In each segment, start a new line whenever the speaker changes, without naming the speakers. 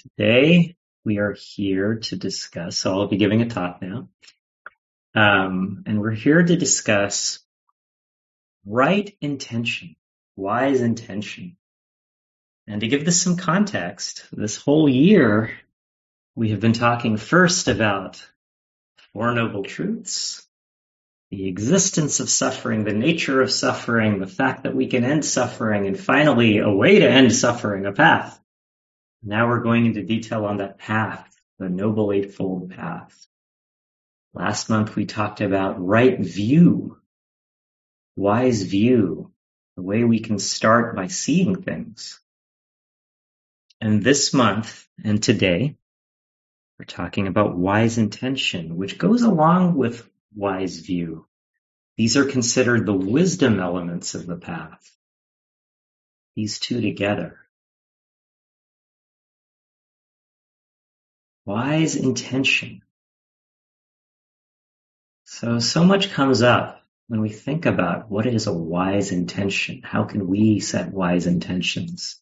Today we are here to discuss, so I'll be giving a talk now. And we're here to discuss right intention, wise intention. And to give this some context, this whole year we have been talking first about Four Noble Truths, the existence of suffering, the nature of suffering, the fact that we can end suffering, and finally a way to end suffering, a path. Now we're going into detail on that path, the Noble Eightfold Path. Last month we talked about right view, wise view, the way we can start by seeing things. And this month and today, we're talking about wise intention, which goes along with wise view. These are considered the wisdom elements of the path. These two together. Wise intention. So much comes up when we think about what is a wise intention. How can we set wise intentions?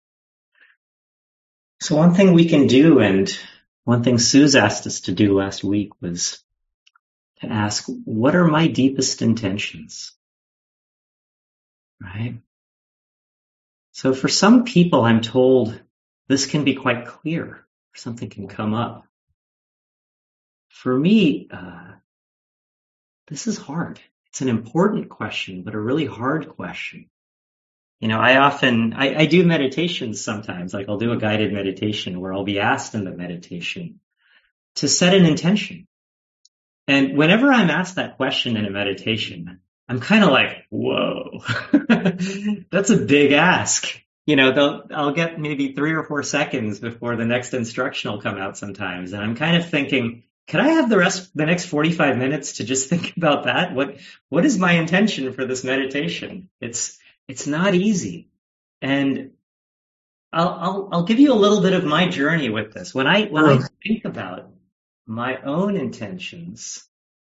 So one thing we can do, and one thing Suze asked us to do last week, was to ask, what are my deepest intentions? Right? So for some people, I'm told this can be quite clear. Something can come up. For me, this is hard. It's an important question, but a really hard question. You know, I do meditations sometimes, like I'll do a guided meditation where I'll be asked in the meditation to set an intention. And whenever I'm asked that question in a meditation, I'm kind of like, whoa, that's a big ask. You know, I'll get maybe 3 or 4 seconds before the next instruction will come out sometimes. And I'm kind of thinking, could I have the next 45 minutes to just think about that? What is my intention for this meditation? It's not easy. And I'll give you a little bit of my journey with this. When I think about my own intentions,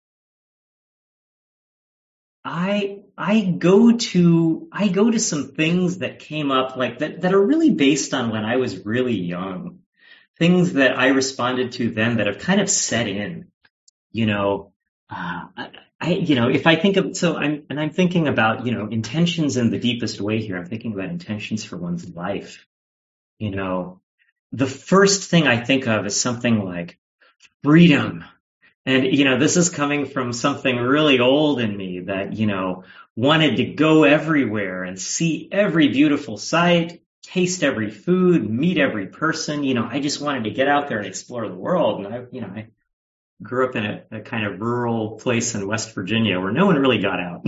I go to some things that came up like that are really based on when I was really young. Things that I responded to then that have kind of set in, you know, if I think of, I'm thinking about, intentions in the deepest way here. I'm thinking about intentions for one's life. You know, the first thing I think of is something like freedom. And, this is coming from something really old in me that, wanted to go everywhere and see every beautiful sight, taste every food, meet every person. I just wanted to get out there and explore the world. And I grew up in a kind of rural place in West Virginia where no one really got out.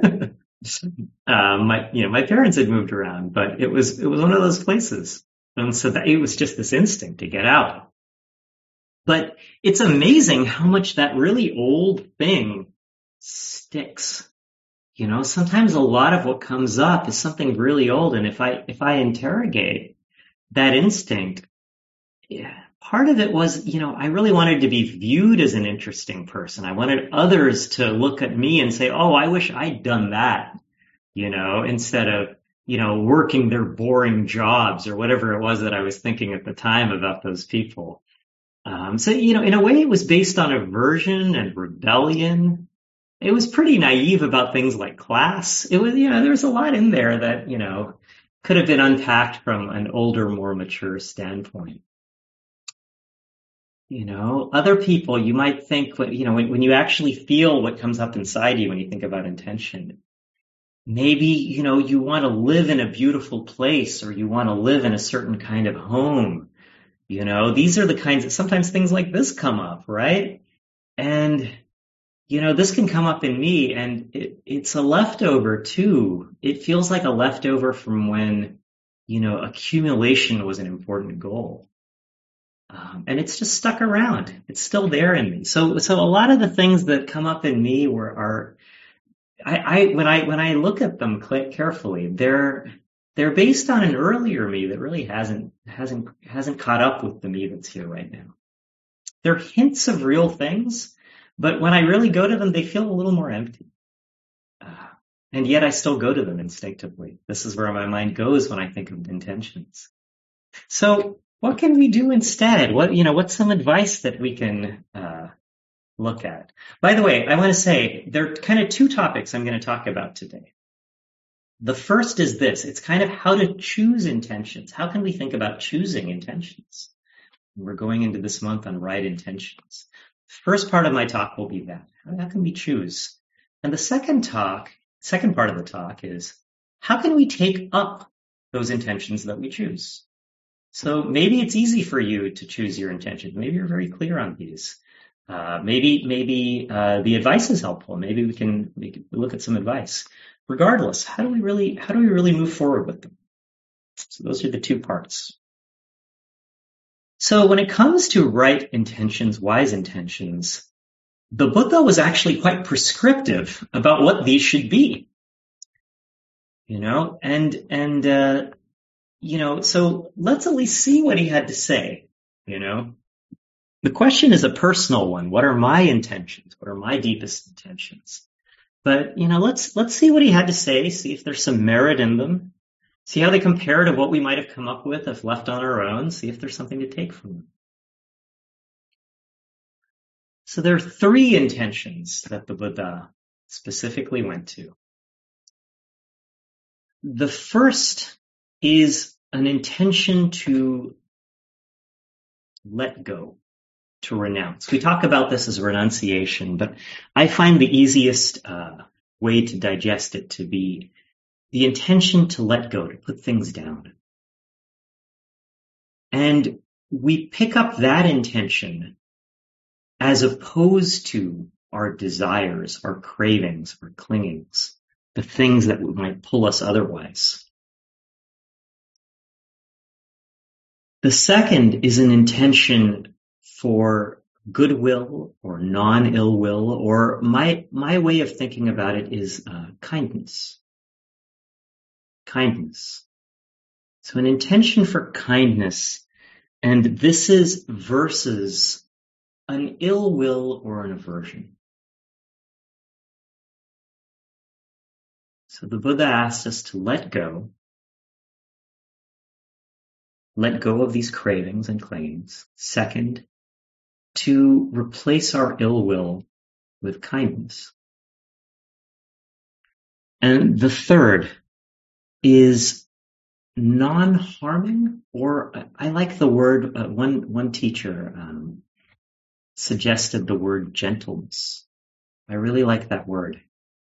My parents had moved around, but it was one of those places. And so that it was just this instinct to get out. But it's amazing how much that really old thing sticks. Sometimes a lot of what comes up is something really old. And if I interrogate that instinct, part of it was, I really wanted to be viewed as an interesting person. I wanted others to look at me and say, oh, I wish I'd done that, instead of, working their boring jobs or whatever it was that I was thinking at the time about those people. In a way, it was based on aversion and rebellion. It was pretty naive about things like class. It was, there was a lot in there that, could have been unpacked from an older, more mature standpoint. Other people, you might think, when you actually feel what comes up inside you when you think about intention, maybe, you want to live in a beautiful place or you want to live in a certain kind of home. These are the kinds of, sometimes things like this come up, right? And, this can come up in me and it's a leftover too. It feels like a leftover from when, accumulation was an important goal. And it's just stuck around. It's still there in me. So a lot of the things that come up in me when I look at them carefully, they're based on an earlier me that really hasn't caught up with the me that's here right now. They're hints of real things, but when I really go to them, they feel a little more empty. And yet I still go to them instinctively. This is where my mind goes when I think of intentions. So what can we do instead? What's some advice that we can look at? By the way, I want to say there are kind of two topics I'm going to talk about today. The first is this. It's kind of how to choose intentions. How can we think about choosing intentions? We're going into this month on right intentions. First part of my talk will be that. How can we choose? And the second part of the talk is how can we take up those intentions that we choose? So maybe it's easy for you to choose your intentions. Maybe you're very clear on these. Maybe the advice is helpful. Maybe we can look at some advice. Regardless, how do we really move forward with them? So those are the two parts. So when it comes to right intentions, wise intentions, the Buddha was actually quite prescriptive about what these should be. So let's at least see what he had to say. The question is a personal one. What are my intentions? What are my deepest intentions? But, let's see what he had to say, see if there's some merit in them, see how they compare to what we might have come up with if left on our own, see if there's something to take from them. So there are three intentions that the Buddha specifically went to. The first is an intention to let go, to renounce. We talk about this as renunciation, but I find the easiest way to digest it to be the intention to let go, to put things down. And we pick up that intention as opposed to our desires, our cravings, our clingings, the things that might pull us otherwise. The second is an intention for goodwill or non-ill will, or my way of thinking about it is kindness. Kindness. So an intention for kindness, and this is versus an ill will or an aversion. So the Buddha asked us to let go of these cravings and clingings. Second, to replace our ill will with kindness. And the third is non-harming, or I like the word, one teacher suggested the word gentleness. I really like that word.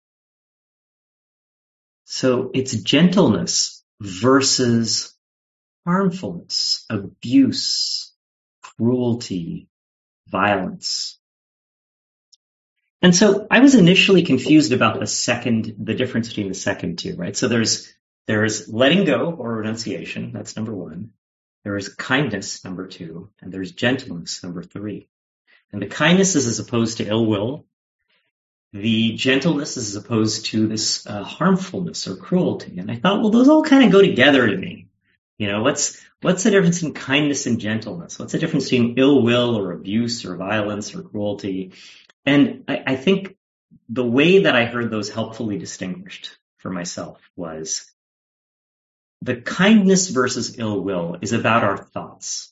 So it's gentleness versus harmfulness, abuse, cruelty, violence. And so I was initially confused about the difference between the second two, right? So there's letting go or renunciation, that's number one. There is kindness, number two, and there's gentleness, number three. And the kindness is as opposed to ill will. The gentleness is as opposed to this harmfulness or cruelty. And I thought, well, those all kind of go together to me. What's the difference in kindness and gentleness? What's the difference between ill will or abuse or violence or cruelty? And I think the way that I heard those helpfully distinguished for myself was the kindness versus ill will is about our thoughts,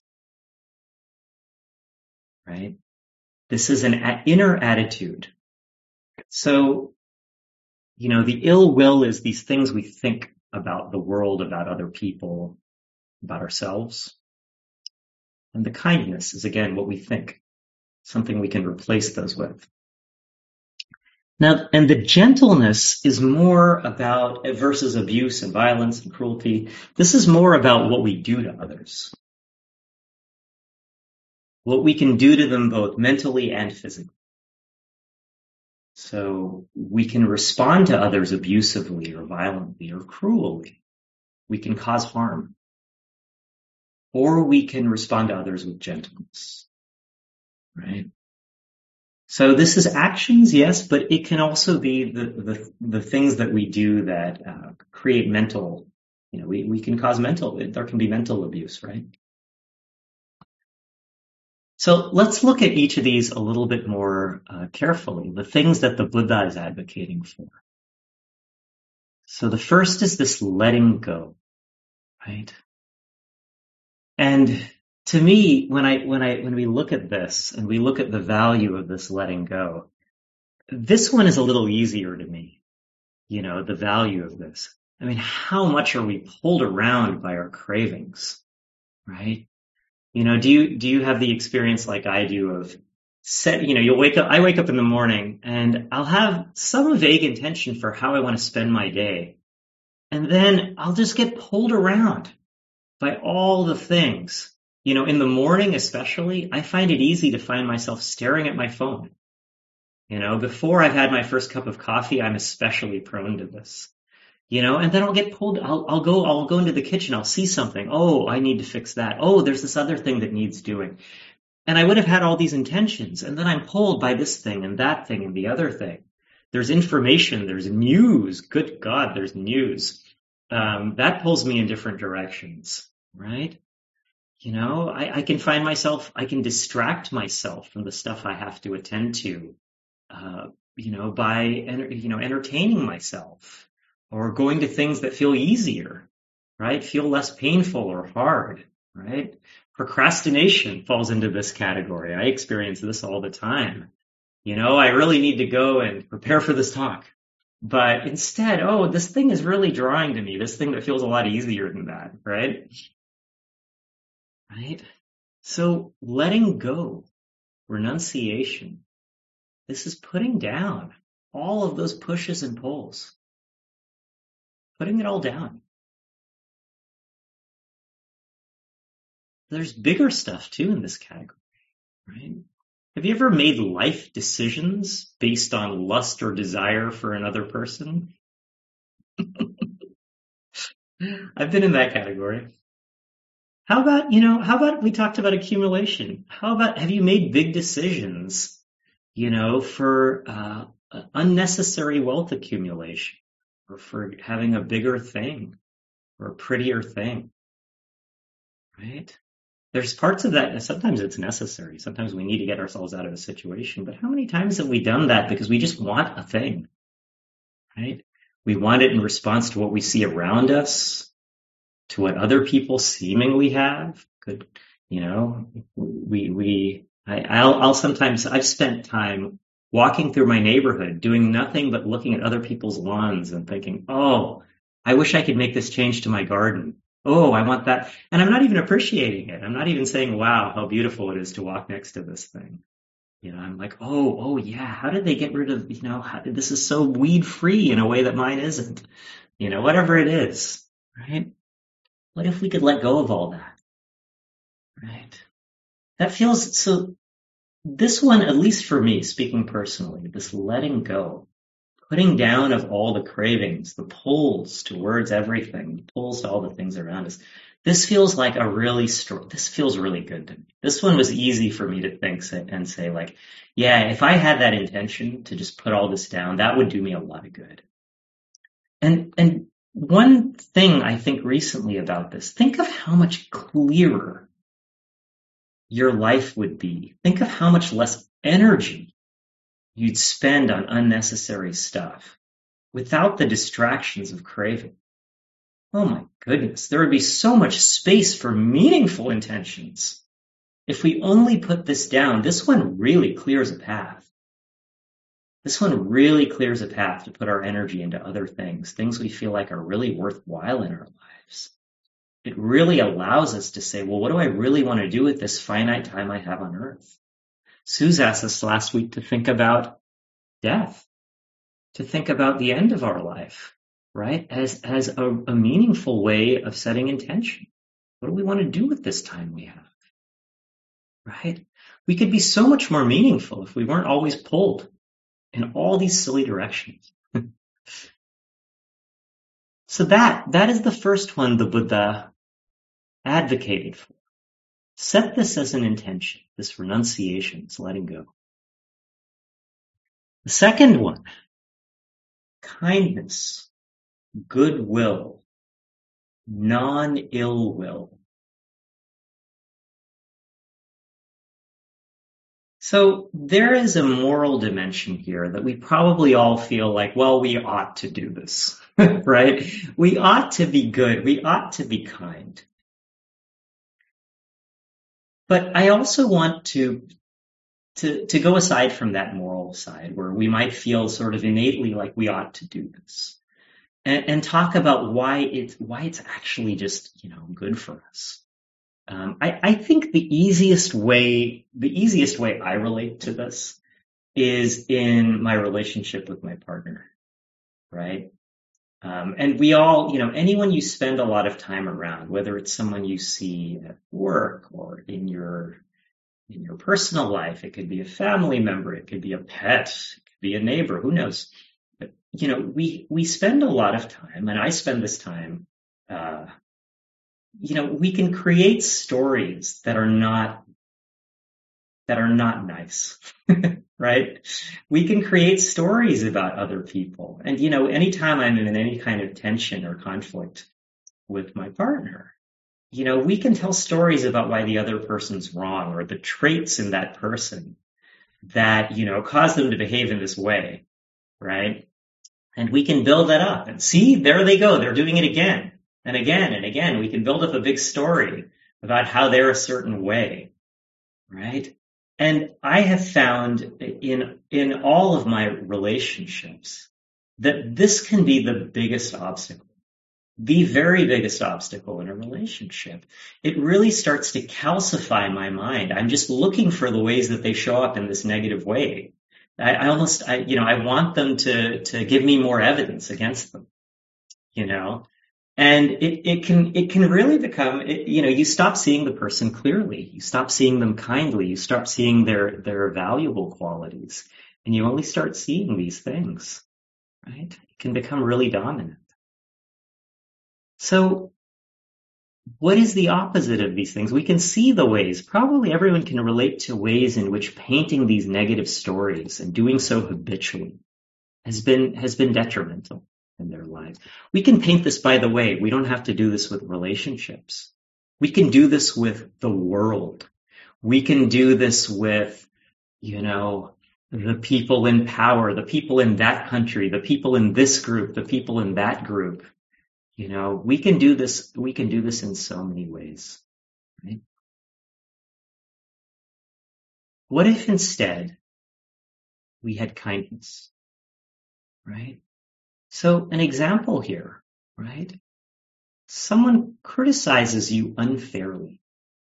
right? This is an inner attitude. So, the ill will is these things we think about the world, about other people, about ourselves. And the kindness is, again, what we think, something we can replace those with. Now, and the gentleness is more about, versus abuse and violence and cruelty, this is more about what we do to others. What we can do to them both mentally and physically. So we can respond to others abusively or violently or cruelly. We can cause harm. Or we can respond to others with gentleness. Right? So this is actions, yes, but it can also be the things that we do that create mental, we can cause there can be mental abuse, right? So let's look at each of these a little bit more carefully, the things that the Buddha is advocating for. So the first is this letting go, right? And to me, when we look at this and we look at the value of this letting go, this one is a little easier to me. The value of this. I mean, how much are we pulled around by our cravings, right? Do you have the experience like I do of you'll wake up, I wake up in the morning and I'll have some vague intention for how I want to spend my day. And then I'll just get pulled around by all the things. In the morning, especially, I find it easy to find myself staring at my phone. Before I've had my first cup of coffee, I'm especially prone to this. And then I'll get pulled. I'll go into the kitchen. I'll see something. Oh, I need to fix that. Oh, there's this other thing that needs doing. And I would have had all these intentions. And then I'm pulled by this thing and that thing and the other thing. There's information. There's news. Good God, there's news. That pulls me in different directions, right? I can find myself, I can distract myself from the stuff I have to attend to, by, entertaining myself or going to things that feel easier, right? Feel less painful or hard, right? Procrastination falls into this category. I experience this all the time. I really need to go and prepare for this talk. But instead, oh, this thing is really drawing to me, this thing that feels a lot easier than that, right? Right? So letting go, renunciation, this is putting down all of those pushes and pulls, putting it all down. There's bigger stuff too in this category, right? Have you ever made life decisions based on lust or desire for another person? I've been in that category. How about we talked about accumulation? How about have you made big decisions, for unnecessary wealth accumulation or for having a bigger thing or a prettier thing, right? There's parts of that, and sometimes it's necessary. Sometimes we need to get ourselves out of a situation. But how many times have we done that because we just want a thing, right? We want it in response to what we see around us, to what other people seemingly have. I've spent time walking through my neighborhood, doing nothing but looking at other people's lawns and thinking, oh, I wish I could make this change to my garden. Oh, I want that. And I'm not even appreciating it. I'm not even saying, wow, how beautiful it is to walk next to this thing. I'm like, oh yeah, how did they get rid of, this is so weed free in a way that mine isn't, whatever it is, right? What if we could let go of all that, right? That feels so, this one, at least for me, speaking personally, this letting go, putting down of all the cravings, the pulls towards everything, the pulls to all the things around us. This feels like this feels really good to me. This one was easy for me to think and say like, yeah, if I had that intention to just put all this down, that would do me a lot of good. And one thing I think recently about this, think of how much clearer your life would be. Think of how much less energy you'd spend on unnecessary stuff without the distractions of craving. Oh my goodness, there would be so much space for meaningful intentions. If we only put this down, this one really clears a path. This one really clears a path to put our energy into other things we feel like are really worthwhile in our lives. It really allows us to say, well, what do I really want to do with this finite time I have on earth? Suze asked us last week to think about death, to think about the end of our life, right? As a meaningful way of setting intention. What do we want to do with this time we have? Right? We could be so much more meaningful if we weren't always pulled in all these silly directions. So that is the first one the Buddha advocated for. Set this as an intention, this renunciation, this letting go. The second one, kindness, goodwill, non-ill will. So there is a moral dimension here that we probably all feel like, well, we ought to do this, right? We ought to be good. We ought to be kind. But I also want to go aside from that moral side where we might feel sort of innately like we ought to do this and talk about why it's actually just, good for us. I think the easiest way I relate to this is in my relationship with my partner, right? And we all, anyone you spend a lot of time around, whether it's someone you see at work or in your personal life, it could be a family member, it could be a pet, it could be a neighbor, who knows? But, we spend a lot of time, and I spend this time, we can create stories that are not nice, right? We can create stories about other people. And, anytime I'm in any kind of tension or conflict with my partner, we can tell stories about why the other person's wrong or the traits in that person that, cause them to behave in this way, right? And we can build that up and see, there they go. They're doing it again and again and again. We can build up a big story about how they're a certain way, right? And I have found in all of my relationships that this can be the biggest obstacle, the very biggest obstacle in a relationship. It really starts to calcify my mind. I'm just looking for the ways that they show up in this negative way. I want them to give me more evidence against them, and it can really become, you stop seeing the person clearly. You stop seeing them kindly. You start seeing their valuable qualities, and you only start seeing these things, right? It can become really dominant. So what is the opposite of these things? We can see the ways. Probably everyone can relate to ways in which painting these negative stories and doing so habitually has been detrimental in their lives. We can paint this, by the way. We don't have to do this with relationships. We can do this with the world. We can do this with, the people in power, the people in that country, the people in this group, the people in that group. We can do this in so many ways, right? What if instead we had kindness, right? So an example here, right? Someone criticizes you unfairly.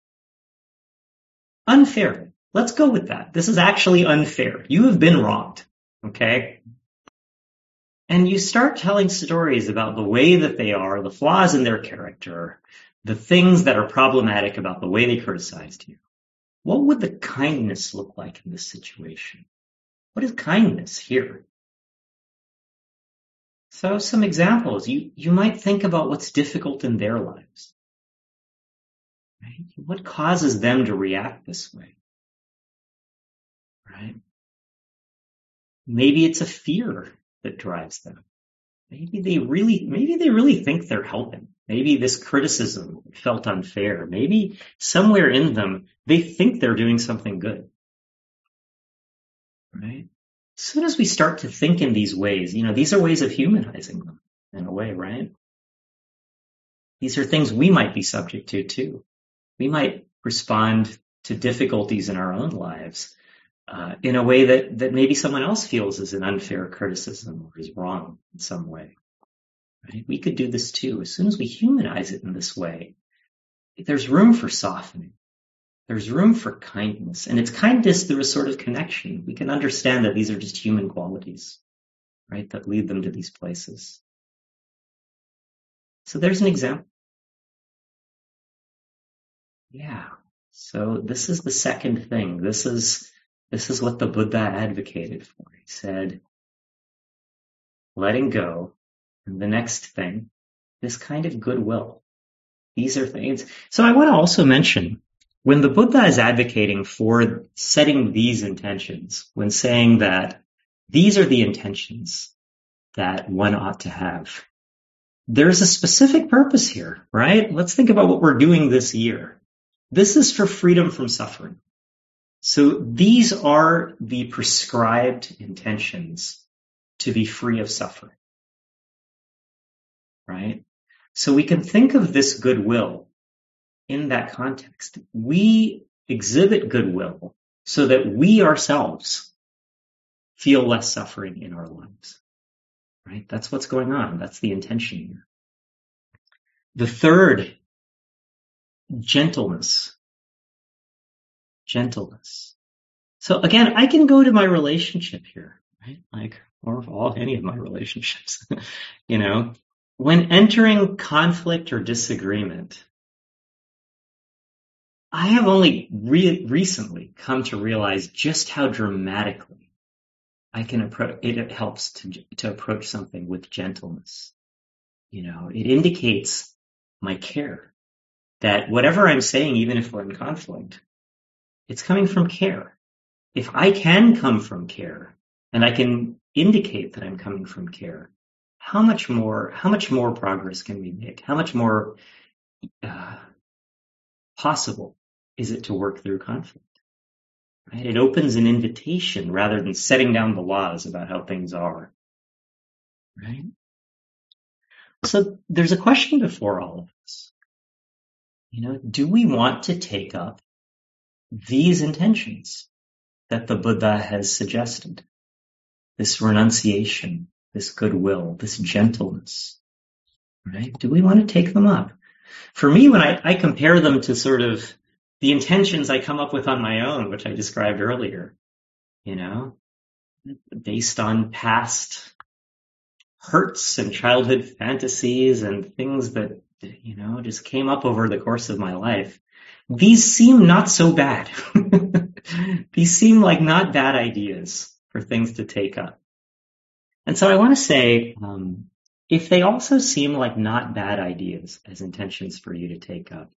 Unfairly. Let's go with that. This is actually unfair. You have been wronged, okay? And you start telling stories about the way that they are, the flaws in their character, the things that are problematic about the way they criticized you. What would the kindness look like in this situation? What is kindness here? So some examples. You might think about what's difficult in their lives. Right? What causes them to react this way? Right? Maybe it's a fear that drives them. Maybe they really think they're helping. Maybe this criticism felt unfair. Maybe somewhere in them, they think they're doing something good. Right? As soon as we start to think in these ways, these are ways of humanizing them in a way, right? These are things we might be subject to too. We might respond to difficulties in our own lives in a way that maybe someone else feels is an unfair criticism or is wrong in some way. Right? We could do this too. As soon as we humanize it in this way, there's room for softening. There's room for kindness. And it's kindness through a sort of connection. We can understand that these are just human qualities, right, that lead them to these places. So there's an example. Yeah. So this is the second thing. This is what the Buddha advocated for. He said, letting go. And the next thing, this kind of goodwill. These are things. So I want to also mention, when the Buddha is advocating for setting these intentions, when saying that these are the intentions that one ought to have, there's a specific purpose here, right? Let's think about what we're doing this year. This is for freedom from suffering. So these are the prescribed intentions to be free of suffering, right? So we can think of this goodwill in that context. We exhibit goodwill so that we ourselves feel less suffering in our lives, right? That's what's going on. That's the intention here. The third, gentleness. Gentleness. So again, I can go to my relationship here, right? Or any of my relationships, when entering conflict or disagreement, I have only recently come to realize just how dramatically I can approach it. It helps to approach something with gentleness. It indicates my care that whatever I'm saying, even if we're in conflict, it's coming from care. If I can come from care and I can indicate that I'm coming from care, how much more progress can we make? How much more possible is it to work through conflict? Right? It opens an invitation rather than setting down the laws about how things are. Right? So there's a question before all of us. Do we want to take up these intentions that the Buddha has suggested? This renunciation, this goodwill, this gentleness, right? Do we want to take them up? For me, when I compare them to sort of the intentions I come up with on my own, which I described earlier, based on past hurts and childhood fantasies and things that, just came up over the course of my life, these seem not so bad. These seem like not bad ideas for things to take up. And so I want to say, if they also seem like not bad ideas as intentions for you to take up,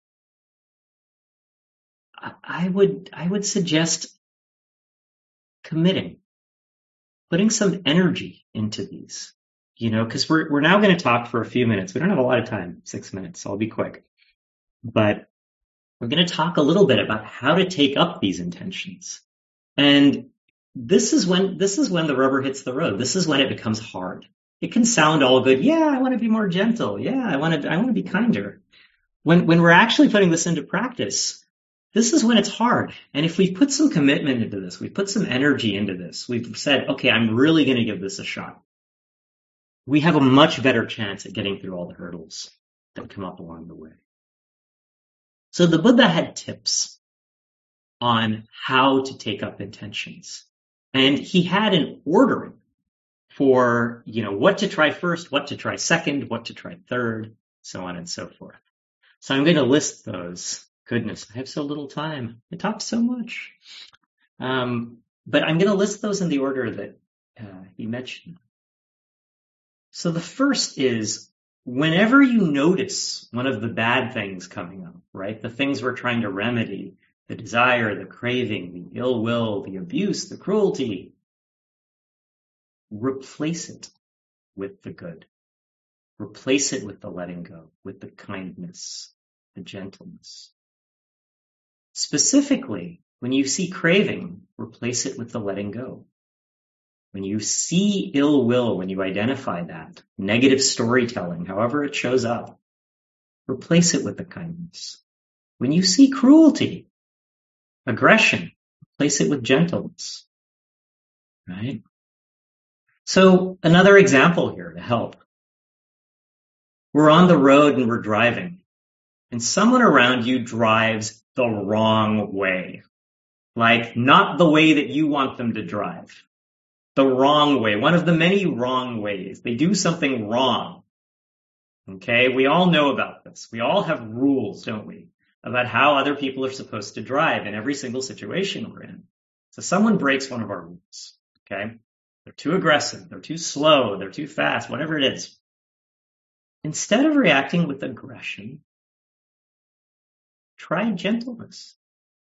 I would suggest committing, putting some energy into these, because we're now going to talk for a few minutes. We don't have a lot of time, 6 minutes, so I'll be quick. But we're going to talk a little bit about how to take up these intentions. And this is when the rubber hits the road. This is when it becomes hard. It can sound all good. Yeah, I want to be more gentle. Yeah, I want to be kinder. When we're actually putting this into practice, this is when it's hard. And if we put some commitment into this, we put some energy into this, we've said, okay, I'm really going to give this a shot, we have a much better chance at getting through all the hurdles that come up along the way. So the Buddha had tips on how to take up intentions. And he had an ordering for, what to try first, what to try second, what to try third, so on and so forth. So I'm going to list those. Goodness, I have so little time. I talk so much. But I'm going to list those in the order that he mentioned. So the first is, whenever you notice one of the bad things coming up, right? The things we're trying to remedy, the desire, the craving, the ill will, the abuse, the cruelty, replace it with the good. Replace it with the letting go, with the kindness, the gentleness. Specifically, when you see craving, replace it with the letting go. When you see ill will, when you identify that, negative storytelling, however it shows up, replace it with the kindness. When you see cruelty, aggression, replace it with gentleness. Right? So another example here to help. We're on the road and we're driving, and someone around you drives the wrong way. Like, not the way that you want them to drive. The wrong way. One of the many wrong ways. They do something wrong. Okay? We all know about this. We all have rules, don't we? About how other people are supposed to drive in every single situation we're in. So someone breaks one of our rules. Okay? They're too aggressive. They're too slow. They're too fast. Whatever it is. Instead of reacting with aggression, try gentleness.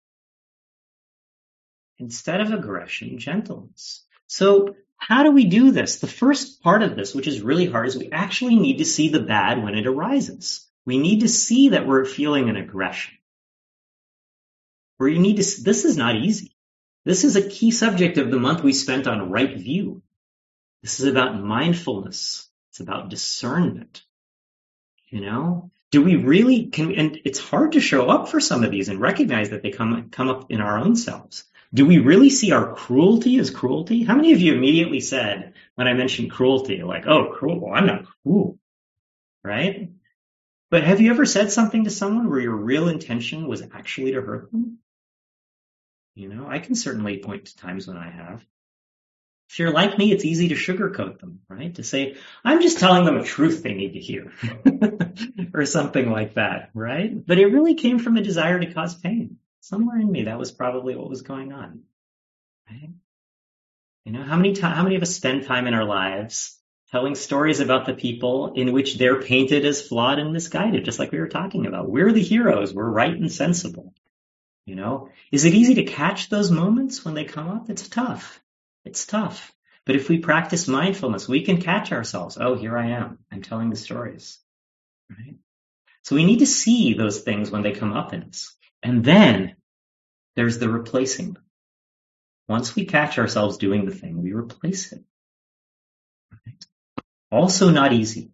Instead of aggression, gentleness. So how do we do this? The first part of this, which is really hard, is we actually need to see the bad when it arises. We need to see that we're feeling an aggression. This is not easy. This is a key subject of the month we spent on right view. This is about mindfulness. It's about discernment. Do we really and it's hard to show up for some of these and recognize that they come up in our own selves. Do we really see our cruelty as cruelty? How many of you immediately said when I mentioned cruelty, like, oh, cruel, I'm not cruel, right? But have you ever said something to someone where your real intention was actually to hurt them? I can certainly point to times when I have. If you're like me, it's easy to sugarcoat them, right? To say, I'm just telling them a truth they need to hear or something like that, right? But it really came from a desire to cause pain. Somewhere in me, that was probably what was going on, right? How many of us spend time in our lives telling stories about the people in which they're painted as flawed and misguided, just like we were talking about. We're the heroes. We're right and sensible. Is it easy to catch those moments when they come up? It's tough. It's tough. But if we practice mindfulness, we can catch ourselves. Oh, here I am. I'm telling the stories, right? So we need to see those things when they come up in us. And then there's the replacing them. Once we catch ourselves doing the thing, we replace it. Right? Also not easy.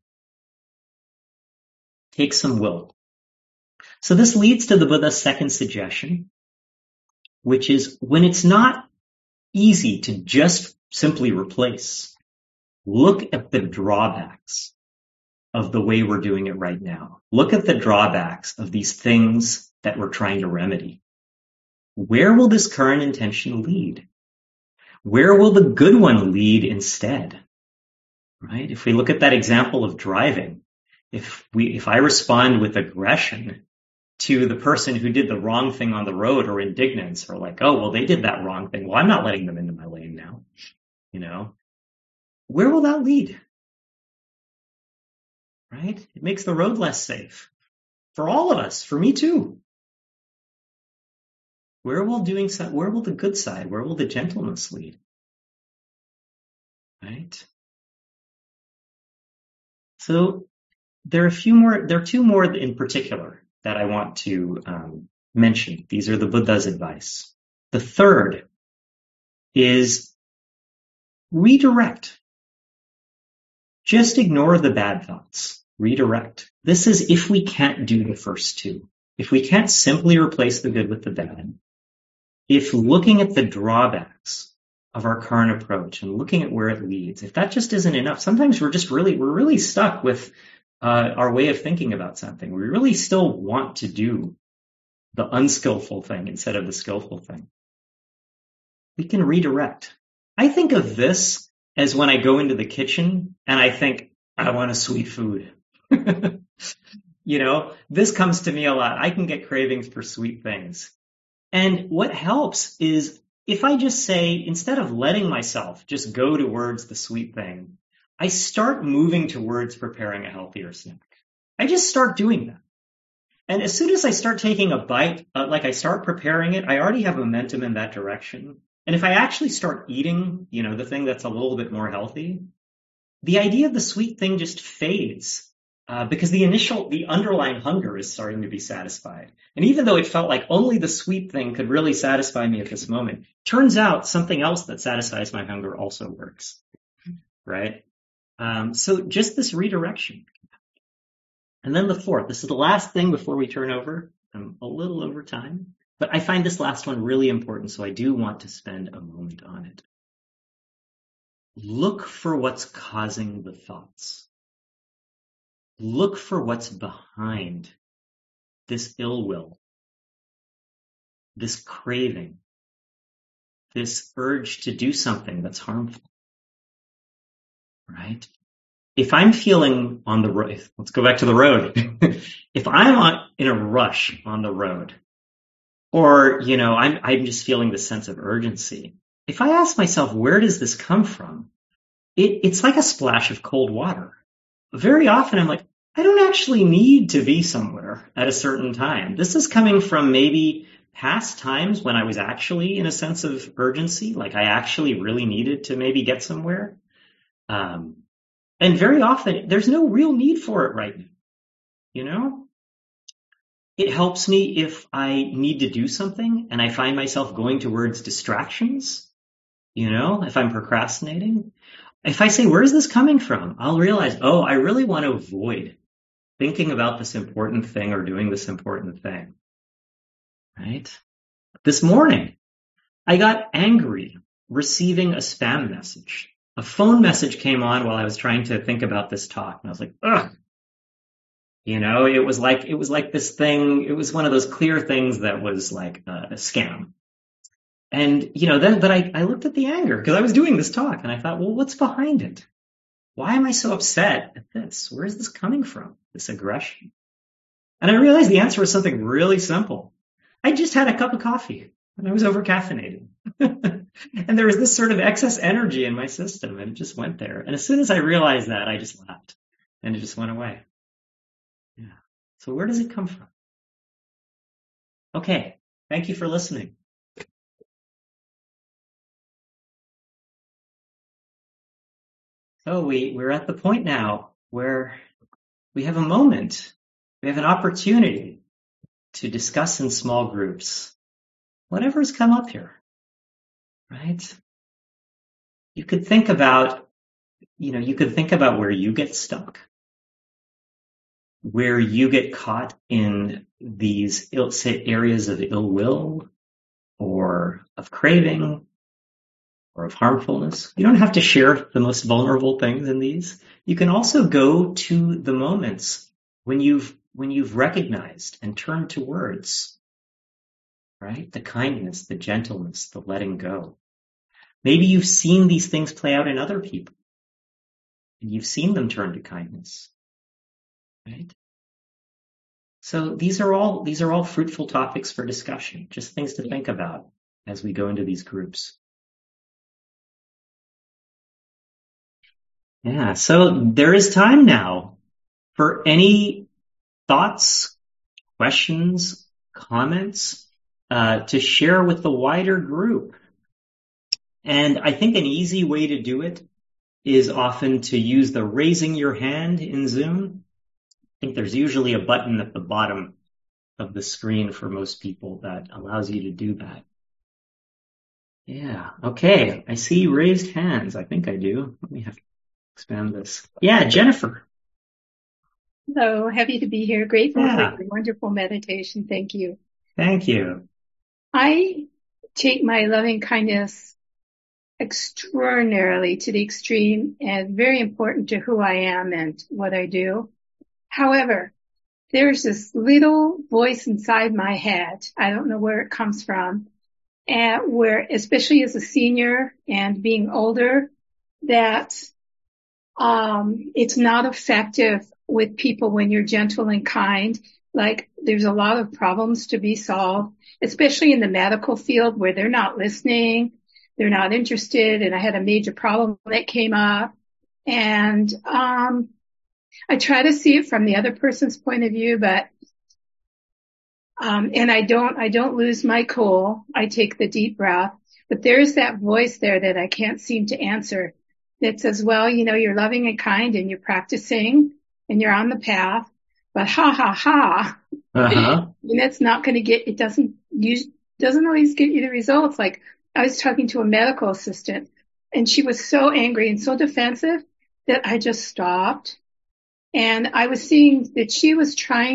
Takes some will. So this leads to the Buddha's second suggestion, which is when it's not easy to just simply replace, look at the drawbacks of the way we're doing it right now. Look at the drawbacks of these things that we're trying to remedy. Where will this current intention lead? Where will the good one lead instead? Right? If we look at that example of driving, if I respond with aggression to the person who did the wrong thing on the road, or indignance, or like, oh, well, they did that wrong thing. Well, I'm not letting them into my lane now. Where will that lead? Right? It makes the road less safe for all of us, for me too. Where will the good side, where will the gentleness lead? Right? So there are two more in particular that I want to mention. These are the Buddha's advice. The third is redirect. Just ignore the bad thoughts. Redirect. This is if we can't do the first two. If we can't simply replace the good with the bad. If looking at the drawbacks of our current approach and looking at where it leads, if that just isn't enough, sometimes we're really stuck with our way of thinking about something. We really still want to do the unskillful thing instead of the skillful thing. We can redirect. I think of this as when I go into the kitchen and I think, I want a sweet food. This comes to me a lot. I can get cravings for sweet things. And what helps is if I just say, instead of letting myself just go towards the sweet thing, I start moving towards preparing a healthier snack. I just start doing that. And as soon as I start taking a bite, like I start preparing it, I already have momentum in that direction. And if I actually start eating, the thing that's a little bit more healthy, the idea of the sweet thing just fades. Because the underlying hunger is starting to be satisfied. And even though it felt like only the sweet thing could really satisfy me at this moment, turns out something else that satisfies my hunger also works, right? So just this redirection. And then the fourth, this is the last thing before we turn over. I'm a little over time, but I find this last one really important, so I do want to spend a moment on it. Look for what's causing the thoughts. Look for what's behind this ill will, this craving, this urge to do something that's harmful, right? If I'm feeling on the road, let's go back to the road. If I'm in a rush on the road, or, I'm just feeling the sense of urgency, if I ask myself, where does this come from? It's like a splash of cold water. Very often I'm like, I don't actually need to be somewhere at a certain time. This is coming from maybe past times when I was actually in a sense of urgency, like I actually really needed to maybe get somewhere. And very often there's no real need for it right now. It helps me if I need to do something and I find myself going towards distractions, if I'm procrastinating. If I say, where is this coming from? I'll realize, I really want to avoid thinking about this important thing or doing this important thing, right? This morning, I got angry receiving a spam message. A phone message came on while I was trying to think about this talk, and I was like, ugh. It was like this thing. It was one of those clear things that was like a scam. And, but I looked at the anger because I was doing this talk and I thought, well, what's behind it? Why am I so upset at this? Where is this coming from? This aggression. And I realized the answer was something really simple. I just had a cup of coffee and I was over caffeinated. And there was this sort of excess energy in my system and it just went there. And as soon as I realized that, I just laughed and it just went away. Yeah. So where does it come from? Okay. Thank you for listening. So we're at the point now where we have a moment, we have an opportunity to discuss in small groups whatever's come up here, right? You could think about where you get stuck, where you get caught in these areas of ill will or of craving or of harmfulness. You don't have to share the most vulnerable things in these. You can also go to the moments when you've recognized and turned towards, right? The kindness, the gentleness, the letting go. Maybe you've seen these things play out in other people and you've seen them turn to kindness, right? So these are all fruitful topics for discussion, just things to think about as we go into these groups. Yeah, so there is time now for any thoughts, questions, comments to share with the wider group. And I think an easy way to do it is often to use the raising your hand in Zoom. I think there's usually a button at the bottom of the screen for most people that allows you to do that. Yeah, okay. I see raised hands. I think I do. Let me have to expand this. Yeah, Jennifer.
Hello, happy to be here. Grateful for your wonderful meditation. Thank you.
Thank you.
I take my loving kindness extraordinarily to the extreme and very important to who I am and what I do. However, there's this little voice inside my head. I don't know where it comes from, and where, especially as a senior and being older, that it's not effective with people when you're gentle and kind. Like there's a lot of problems to be solved, especially in the medical field where they're not listening, they're not interested. And I had a major problem that came up, and I try to see it from the other person's point of view, but and I don't lose my cool. I take the deep breath, but there's that voice there that I can't seem to answer that says, well, you're loving and kind and you're practicing and you're on the path, but ha.
Uh-huh.
And that's not going to it doesn't always get you the results. Like I was talking to a medical assistant and she was so angry and so defensive that I just stopped. And I was seeing that she was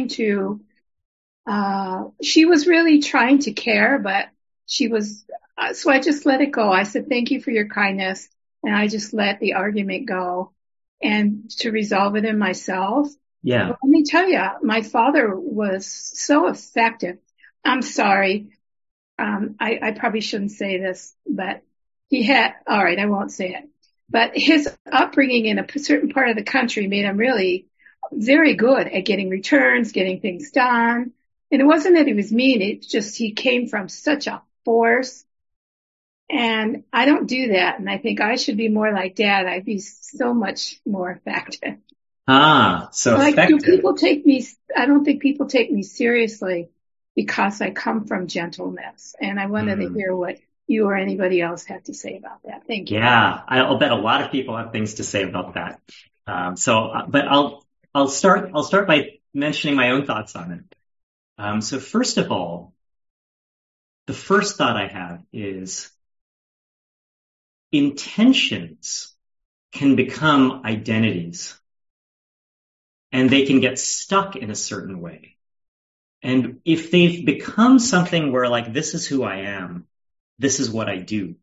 really trying to care, but so I just let it go. I said, thank you for your kindness. And I just let the argument go and to resolve it in myself.
Yeah.
But let me tell you, my father was so effective. I'm sorry. I probably shouldn't say this, but all right, I won't say it, but his upbringing in a certain part of the country made him really very good at getting returns, getting things done. And it wasn't that he was mean. It's just he came from such a force. And I don't do that. And I think I should be more like Dad. I'd be so much more effective.
So effective.
I don't think people take me seriously because I come from gentleness. And I wanted to hear what you or anybody else had to say about that. Thank you.
Yeah, I'll bet a lot of people have things to say about that. But I'll start by mentioning my own thoughts on it. So first of all, the first thought I have is intentions can become identities. and they can get stuck in a certain way. And if they've become something where like, this is who I am, this is what I do,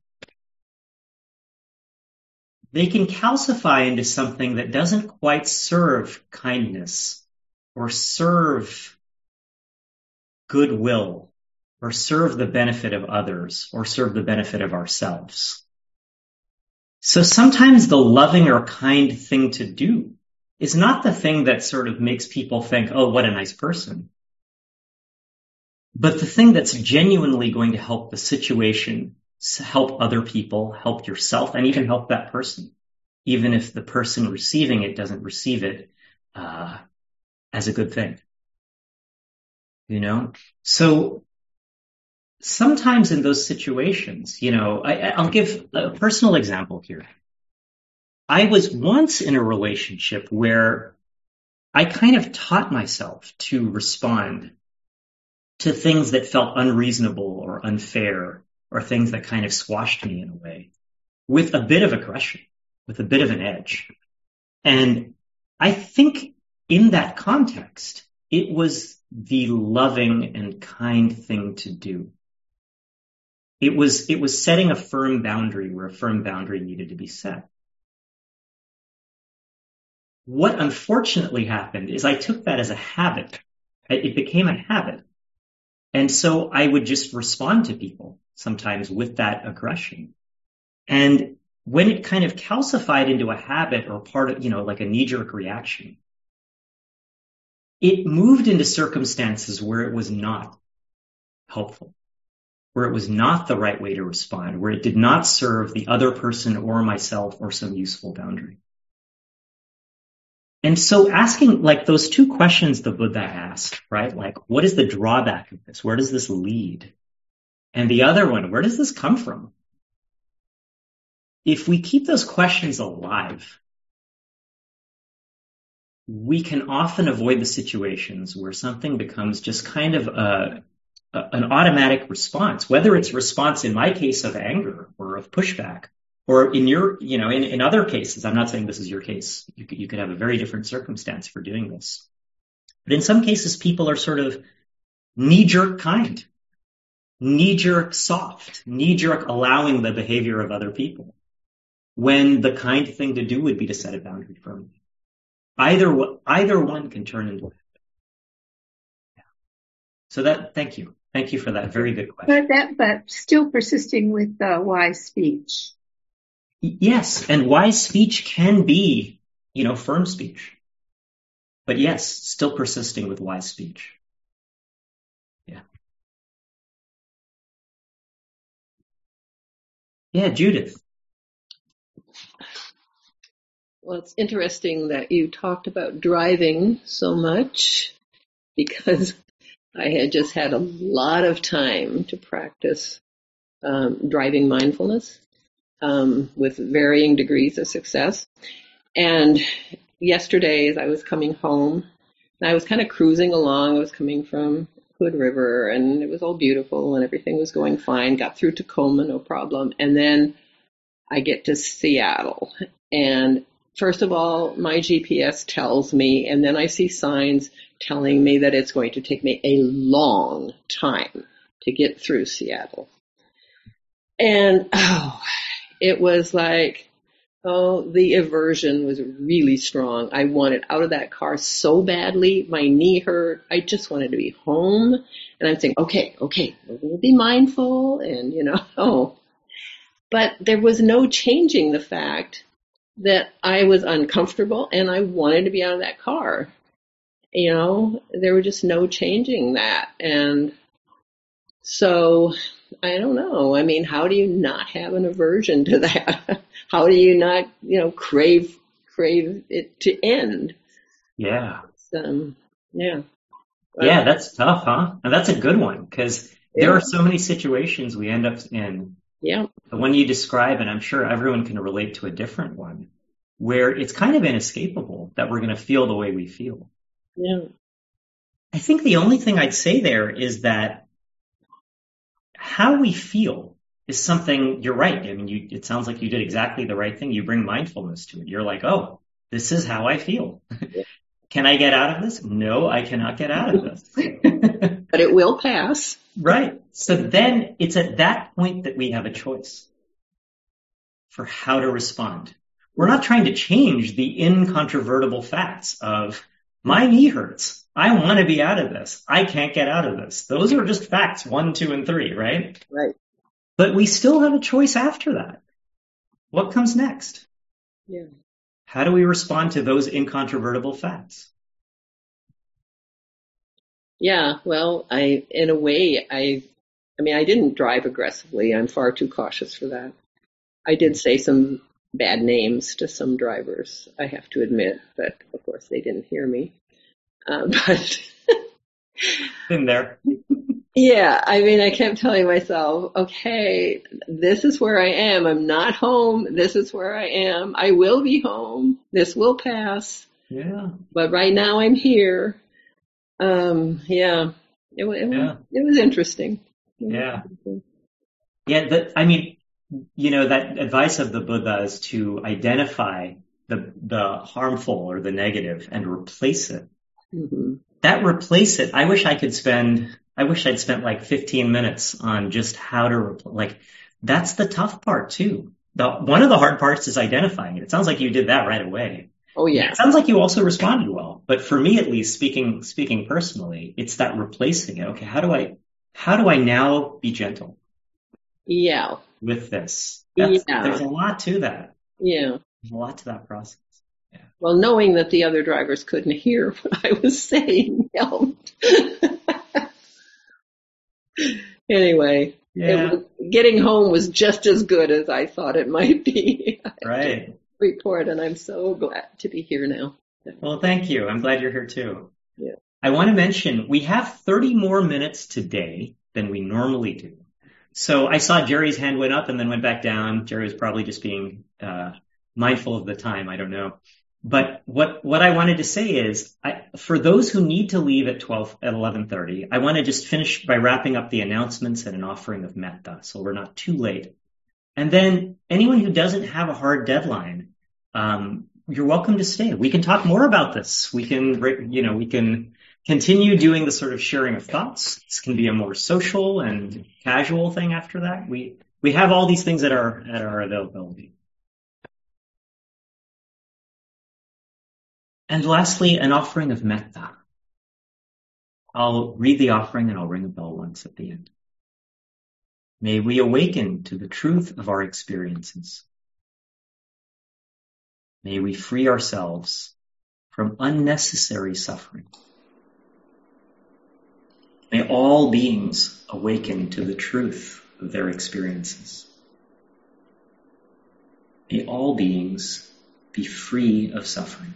they can calcify into something that doesn't quite serve kindness or serve goodwill or serve the benefit of others or serve the benefit of ourselves. So sometimes the loving or kind thing to do is not the thing that sort of makes people think, oh, what a nice person, but the thing that's genuinely going to help the situation, help other people, help yourself, and even help that person, even if the person receiving it doesn't receive it as a good thing. You know? So sometimes in those situations, you know, I'll give a personal example here. I was once in a relationship where I kind of taught myself to respond to things that felt unreasonable or unfair or things that kind of squashed me in a way with a bit of aggression, with a bit of an edge. And I think in that context, it was the loving and kind thing to do. It was setting a firm boundary where a firm boundary needed to be set. What unfortunately happened is I took that as a habit. It became a habit. And so I would just respond to people sometimes with that aggression. And when it kind of calcified into a habit or part of, you know, like a knee-jerk reaction, it moved into circumstances where it was not helpful, where it was not the right way to respond, where it did not serve the other person or myself or some useful boundary. And so asking like those two questions the Buddha asked, right? Like, what is the drawback of this? Where does this lead? And the other one, where does this come from? If we keep those questions alive, we can often avoid the situations where something becomes just kind of an automatic response, whether it's response in my case of anger or of pushback, or in your, you know, in other cases. I'm not saying this is your case. You could have a very different circumstance for doing this. But in some cases, people are sort of knee-jerk kind, knee-jerk soft, knee-jerk allowing the behavior of other people, when the kind thing to do would be to set a boundary firmly. Either one can turn into that. Yeah. So thank you. Thank you for that very good question.
But still persisting with wise speech.
Yes, and wise speech can be, you know, firm speech. But yes, still persisting with wise speech. Yeah. Yeah, Judith.
Well, it's interesting that you talked about driving so much, because I had just had a lot of time to practice driving mindfulness with varying degrees of success. And yesterday, as I was coming home, I was kind of cruising along. I was coming from Hood River, and it was all beautiful, and everything was going fine. Got through Tacoma, no problem. And then I get to Seattle, and first of all, my GPS tells me, and then I see signs telling me that it's going to take me a long time to get through Seattle. And, it was like, the aversion was really strong. I wanted out of that car so badly. My knee hurt. I just wanted to be home. And I'm saying, okay, we'll be mindful and, you know, but there was no changing the fact that I was uncomfortable and I wanted to be out of that car. You know, there were just no changing that. And so I don't know. I mean, how do you not have an aversion to that? How do you not, you know, crave it to end?
Yeah.
Yeah.
Yeah, that's tough, huh? And that's a good one, because there are so many situations we end up in.
Yeah.
But when you describe, and I'm sure everyone can relate to a different one, where it's kind of inescapable that we're going to feel the way we feel.
Yeah.
I think the only thing I'd say there is that how we feel is something, you're right. I mean, it sounds like you did exactly the right thing. You bring mindfulness to it. You're like, oh, this is how I feel. Can I get out of this? No, I cannot get out of this.
But it will pass.
Right. So then it's at that point that we have a choice for how to respond. We're not trying to change the incontrovertible facts of my knee hurts. I want to be out of this. I can't get out of this. Those are just facts 1, 2, and 3, right?
Right.
But we still have a choice after that. What comes next?
Yeah.
How do we respond to those incontrovertible facts?
Yeah. Well, in a way, I didn't drive aggressively. I'm far too cautious for that. I did say some bad names to some drivers, I have to admit, but of course they didn't hear me. But
In there.
yeah, I kept telling myself, okay, this is where I am. I'm not home. This is where I am. I will be home. This will pass.
Yeah.
But right now I'm here. Yeah, it was interesting.
Yeah. Yeah. That advice of the Buddha is to identify the harmful or the negative and replace it.
Mm-hmm.
I wish I'd spent like 15 minutes on just how to that's the tough part too. One of the hard parts is identifying it. It sounds like you did that right away.
Oh yeah.
It sounds like you also responded well, but for me at least, speaking personally, it's that replacing it. Okay, how do I now be gentle?
Yeah.
With this.
Yeah.
There's a lot to that.
Yeah.
There's a lot to that process. Yeah.
Well, knowing that the other drivers couldn't hear what I was saying helped. Anyway,
Yeah.
Getting home was just as good as I thought it might be.
Right.
Report, and I'm so glad to be here now.
Well, thank you. I'm glad you're here too.
Yeah.
I want to mention we have 30 more minutes today than we normally do. So I saw Jerry's hand went up and then went back down. Jerry was probably just being mindful of the time. I don't know. But what I wanted to say is, for those who need to leave at 11:30, I want to just finish by wrapping up the announcements and an offering of metta, so we're not too late. And then anyone who doesn't have a hard deadline, you're welcome to stay. We can talk more about this. We can continue doing the sort of sharing of thoughts. This can be a more social and casual thing after that. We have all these things at our availability. And lastly, an offering of metta. I'll read the offering and I'll ring a bell once at the end. May we awaken to the truth of our experiences. May we free ourselves from unnecessary suffering. May all beings awaken to the truth of their experiences. May all beings be free of suffering.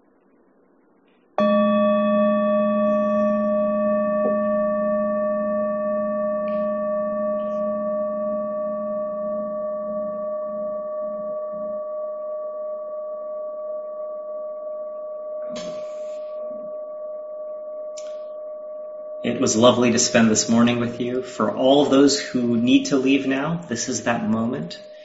It was lovely to spend this morning with you. For all of those who need to leave now, this is that moment.